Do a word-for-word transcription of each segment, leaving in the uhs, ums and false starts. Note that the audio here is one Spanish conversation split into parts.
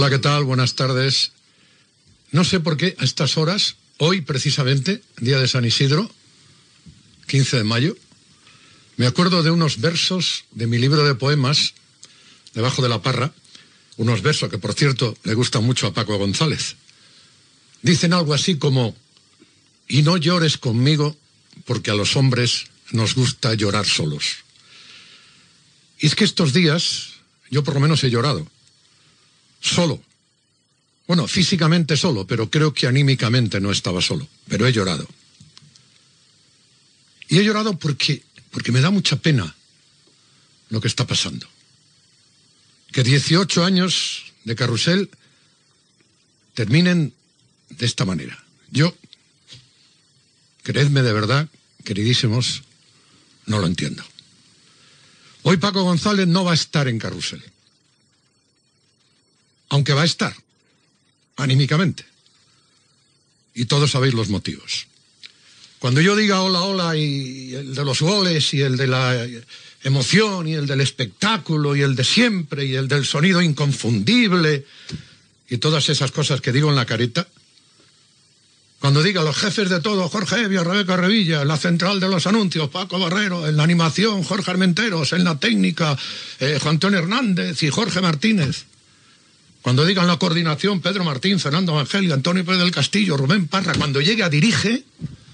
Hola, ¿qué tal? Buenas tardes. No sé por qué a estas horas, hoy precisamente, día de San Isidro, quince de mayo, me acuerdo de unos versos de mi libro de poemas, Debajo de la Parra, unos versos que, por cierto, le gustan mucho a Paco González. Dicen algo así como: y no llores conmigo, porque a los hombres nos gusta llorar solos. Y es que estos días, yo por lo menos he llorado. Solo. Bueno, físicamente solo, pero creo que anímicamente no estaba solo. Pero he llorado. Y he llorado porque, porque me da mucha pena lo que está pasando. Que dieciocho años de carrusel terminen de esta manera. Yo, creedme de verdad, queridísimos, no lo entiendo. Hoy Paco González no va a estar en carrusel. Aunque va a estar, anímicamente. Y todos sabéis los motivos. Cuando yo diga hola, hola, y el de los goles, y el de la emoción, y el del espectáculo, y el de siempre, y el del sonido inconfundible, y todas esas cosas que digo en la careta, cuando diga los jefes de todo, Jorge Evia, Rebeca Revilla, en la central de los anuncios, Paco Barrero, en la animación, Jorge Armenteros, en la técnica, eh, Juan Antonio Hernández y Jorge Martínez. Cuando digan la coordinación, Pedro Martín, Fernando Evangelio, Antonio Pérez del Castillo, Rubén Parra, cuando llegue a dirige,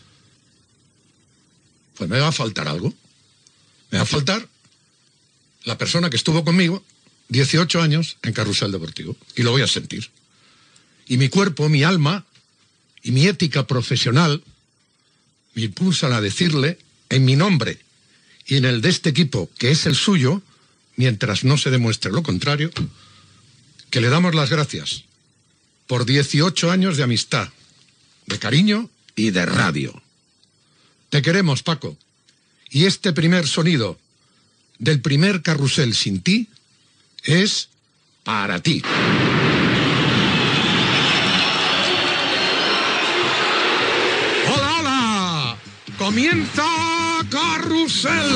pues me va a faltar algo. Me va a faltar la persona que estuvo conmigo dieciocho años en Carrusel Deportivo. Y lo voy a sentir. Y mi cuerpo, mi alma y mi ética profesional me impulsan a decirle, en mi nombre y en el de este equipo, que es el suyo, mientras no se demuestre lo contrario, que le damos las gracias por dieciocho años de amistad, de cariño y de radio. Te queremos, Paco. Y este primer sonido del primer carrusel sin ti es para ti. ¡Hola, hola! ¡Comienza Carrusel!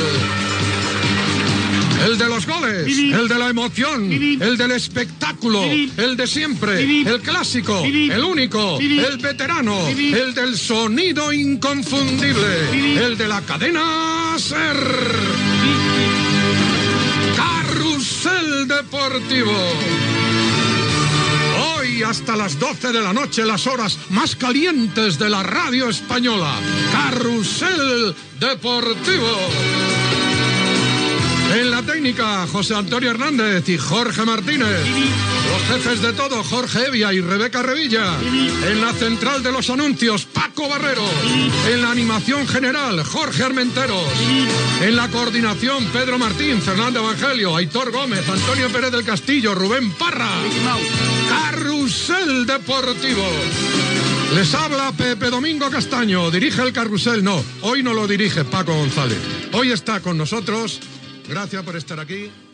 El de los goles, Vivi. El de la emoción, Vivi. El del espectáculo, Vivi. El de siempre, Vivi. El clásico, Vivi. El único, Vivi. El veterano, Vivi. El del sonido inconfundible, Vivi. El de la cadena SER. Vivi. Carrusel Deportivo. Hoy hasta las doce de la noche, las horas más calientes de la radio española. Carrusel Deportivo. En la técnica, José Antonio Hernández y Jorge Martínez. Los jefes de todo, Jorge Evia y Rebeca Revilla. En la central de los anuncios, Paco Barrero. En la animación general, Jorge Armenteros. En la coordinación, Pedro Martín, Fernando Evangelio, Aitor Gómez, Antonio Pérez del Castillo, Rubén Parra. Carrusel Deportivo. Les habla Pepe Domingo Castaño. Dirige el carrusel. No, hoy no lo dirige Paco González. Hoy está con nosotros. Gracias por estar aquí.